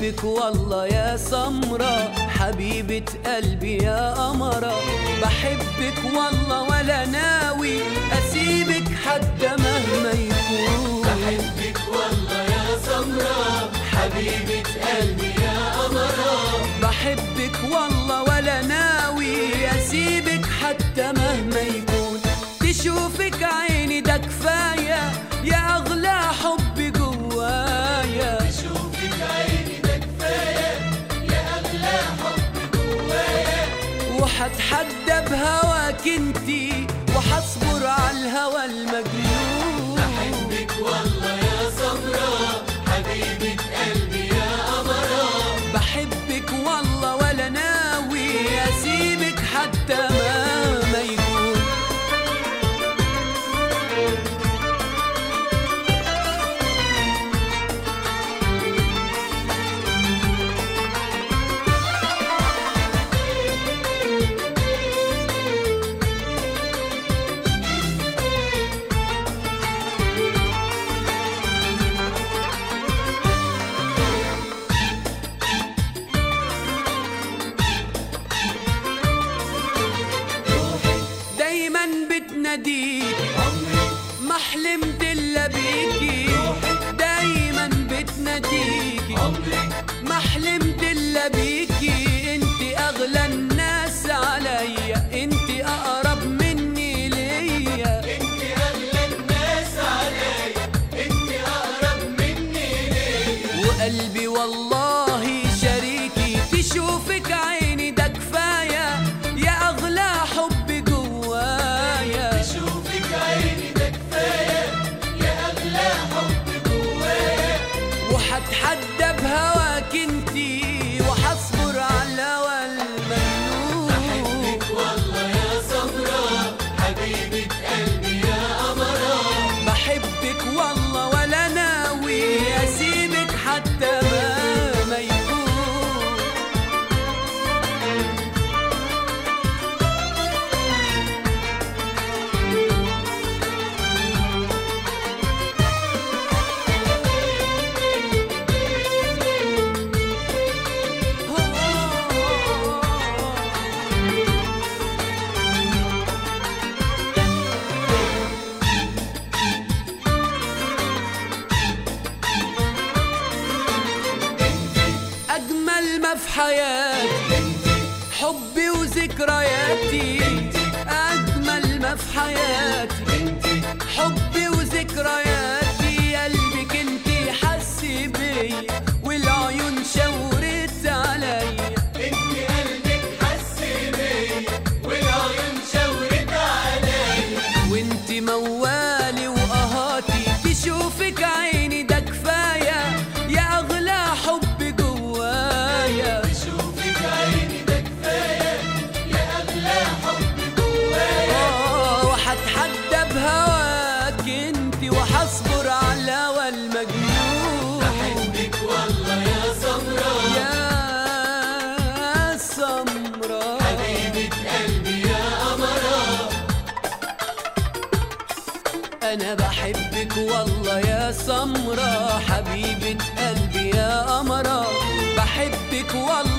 بحبك والله يا سمرة، حبيبة قلبي يا قمرة. بحبك والله ولا ناوي أسيبك حتى مهما يكون. بحبك والله يا سمرة، حبيبة قلبي يا قمرة. بحبك والله ولا ناوي أسيبك حتى مهما يكون. تشوفك عيني ده كفاية يا أغلى حب جوايا. تشوفك عيني ده كفاية يا أغلى حب جوايا. وحتحدى بهواك انتي وحصبر على الهوى المجنون. بحبك والله يا سمرة، حبيبة قلبي يا قمرة. بحبك والله ولا ناوي أسيبك حتى مهما يكون. دايما بتناديك ما حلمت الا بيكي. دايما بتناديكي ما حلمت الا بيكي. انتي اغلى الناس عليا، انتي اقرب مني ليا. انتي أغلى الناس عليا، انتي أقرب مني ليا. وقلبي والله شريكي. تشوفك عيني ده كفاية يا أغلى حب جوايا. تشوفك عيني ده كفاية يا أغلى حب جوايا. وحتحدى بهواك انتي وحصبر على الهوى المجنون. بحبك والله يا سمرة، حبيبة قلبي يا قمرة. بحبك والله ولا ناوي أسيبك حتى مهما يكون. أجمل ما في حياتي حبي وذكرياتي. أجمل ما في حياتي حبي وذكرياتي. قلبك انتي حس بيا والعيون شاورت عليا. انتي قلبك حس بيا والعيون شاورت عليا. وانتي موالي وقهاتي. تشوفك عيني ده كفاية يا أغلى حب جوايا. تشوفك عيني ده كفاية يا أغلى حب جوايا. وحتحدى بهواك انتي وحصبر على الهوى المجنون. بحبك والله يا سمرة، يا سمرة، حبيبة قلبي يا قمرة. أنا بحبك والله يا سمرة، حبيبة قلبي يا قمرة. بحبك والله